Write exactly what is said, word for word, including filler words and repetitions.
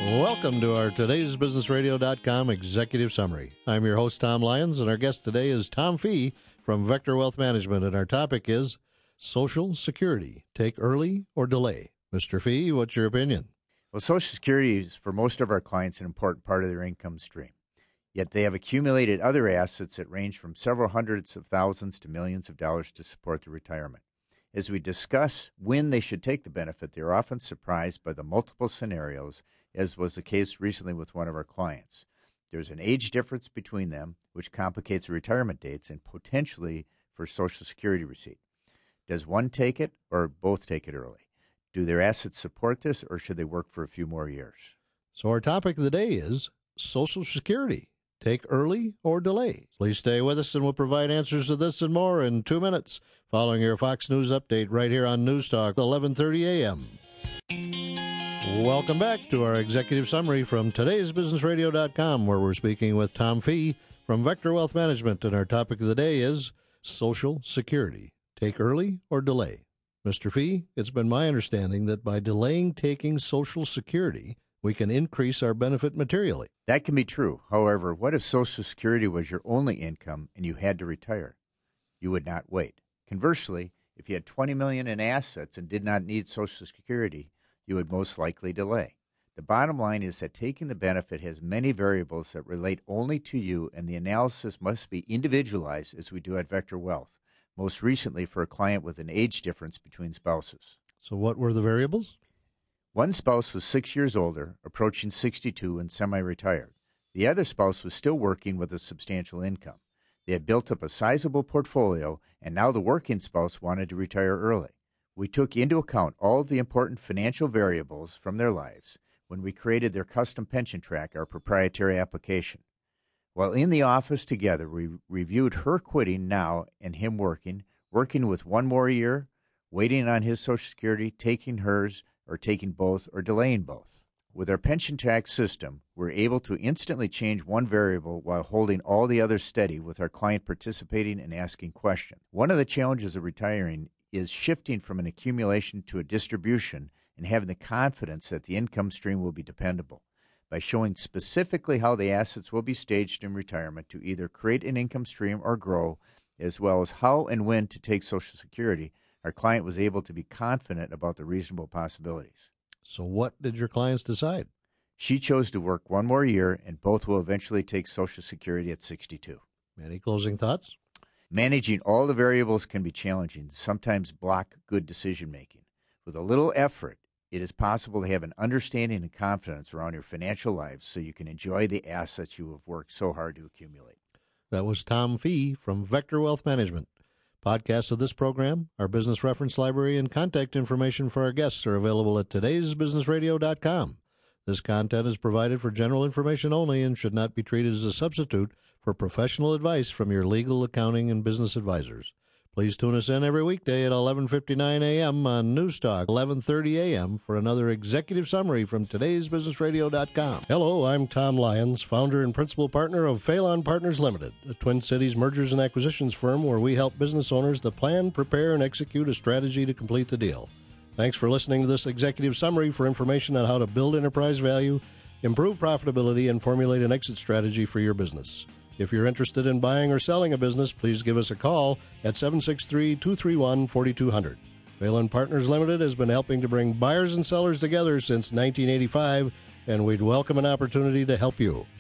Welcome to our today's business radio dot com executive summary. I'm your host, Tom Lyons, and our guest today is Tom Fee from Vector Wealth Management, and our topic is Social Security. Take early or delay? Mister Fee, what's your opinion? Well, Social Security is, for most of our clients, an important part of their income stream. Yet they have accumulated other assets that range from several hundreds of thousands to millions of dollars to support their retirement. As we discuss when they should take the benefit, they are often surprised by the multiple scenarios, as was the case recently with one of our clients. There's an age difference between them, which complicates the retirement dates and potentially for Social Security receipt. Does one take it or both take it early? Do their assets support this, or should they work for a few more years? So our topic of the day is Social Security. Take early or delay? Please stay with us, and we'll provide answers to this and more in two minutes, following your Fox News update right here on News Talk, eleven thirty a.m. Welcome back to our executive summary from today's business radio dot com, where we're speaking with Tom Fee from Vector Wealth Management, and our topic of the day is Social Security. Take early or delay? Mister Fee, it's been my understanding that by delaying taking Social Security, we can increase our benefit materially. That can be true. However, what if Social Security was your only income and you had to retire? You would not wait. Conversely, if you had twenty million dollars in assets and did not need Social Security, you would most likely delay. The bottom line is that taking the benefit has many variables that relate only to you, and the analysis must be individualized, as we do at Vector Wealth, most recently for a client with an age difference between spouses. So what were the variables? One spouse was six years older, approaching sixty-two, and semi-retired. The other spouse was still working with a substantial income. They had built up a sizable portfolio, and now the working spouse wanted to retire early. We took into account all of the important financial variables from their lives when we created their custom pension track, our proprietary application. While in the office together, we reviewed her quitting now and him working, working with one more year, waiting on his Social Security, taking hers, or taking both, or delaying both. With our pension track system, we're able to instantly change one variable while holding all the others steady with our client participating and asking questions. One of the challenges of retiring is shifting from an accumulation to a distribution and having the confidence that the income stream will be dependable. By showing specifically how the assets will be staged in retirement to either create an income stream or grow, as well as how and when to take Social Security, our client was able to be confident about the reasonable possibilities. So what did your clients decide? She chose to work one more year, and both will eventually take Social Security at sixty-two. Any closing thoughts? Managing all the variables can be challenging, sometimes block good decision-making. With a little effort, it is possible to have an understanding and confidence around your financial lives so you can enjoy the assets you have worked so hard to accumulate. That was Tom Fee from Vector Wealth Management. Podcasts of this program, our business reference library, and contact information for our guests are available at todays business radio dot com. This content is provided for general information only and should not be treated as a substitute for professional advice from your legal, accounting, and business advisors. Please tune us in every weekday at eleven fifty-nine a.m. on News Talk, eleven thirty a.m. for another executive summary from todays business radio dot com. Hello, I'm Tom Lyons, founder and principal partner of Phelan Partners Limited, a Twin Cities mergers and acquisitions firm where we help business owners to plan, prepare, and execute a strategy to complete the deal. Thanks for listening to this executive summary. For information on how to build enterprise value, improve profitability, and formulate an exit strategy for your business. If you're interested in buying or selling a business, please give us a call at seven six three, two three one, four two zero zero. Phelan Partners Limited has been helping to bring buyers and sellers together since nineteen eighty-five, and we'd welcome an opportunity to help you.